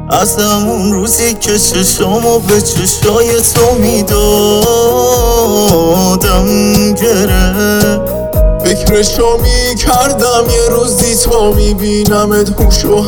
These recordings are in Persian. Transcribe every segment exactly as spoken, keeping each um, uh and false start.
از همون روزی که چشامو به چشای تو میدادم گره، فکرشو میکردم یه روزی تو میبینمت هوش و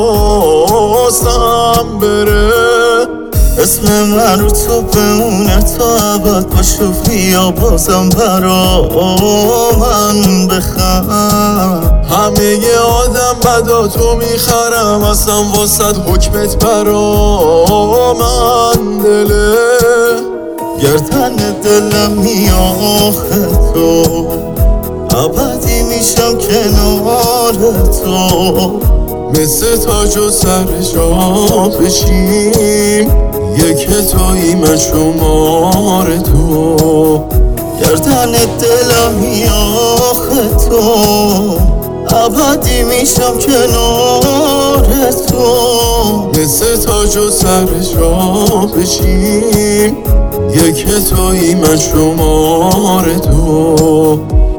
حواسم بره. اسم من رو تو بمونه تا ابد باشه، بیا بازم برا من بخند. همه ی آدم بدا تو میخرم، اصلا واسد حکمت برا من دله. گردن دلم میاخه تو، ابدی میشم کنار تو، مثل تاج و سر جا بشیم، یک تویی من شمار تو. گردن دلم میاخه تو، ابدی میشم کنار تو، مثل تاج و سر جا بشیم، یک تویی من شمار تو.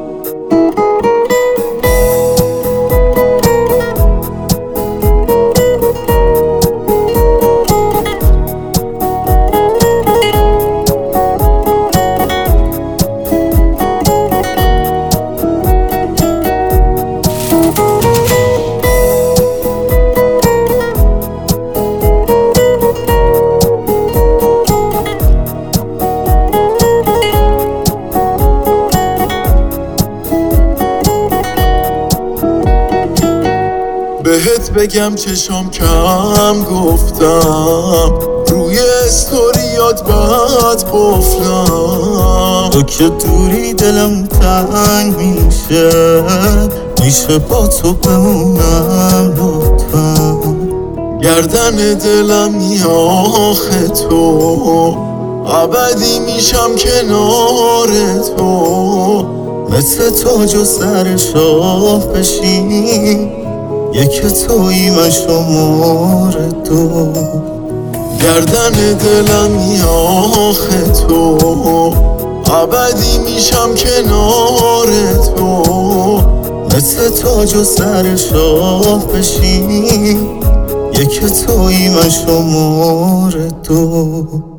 بهت بگم چشم کم گفتم، روی استوریات بد قفلم. تو که دوری دلم تنگ میشه، میشه با تو بمونم لطفا. گردن دلم میاخه تو، ابدی میشم کنار تو، مثل تاج و سر شاه بشین، یک تویی من شمار تو. گردن دلم میاخه تو، ابدی میشم کنار تو، مثل تاج و سر شاه بشین، یک تویی من شمار تو.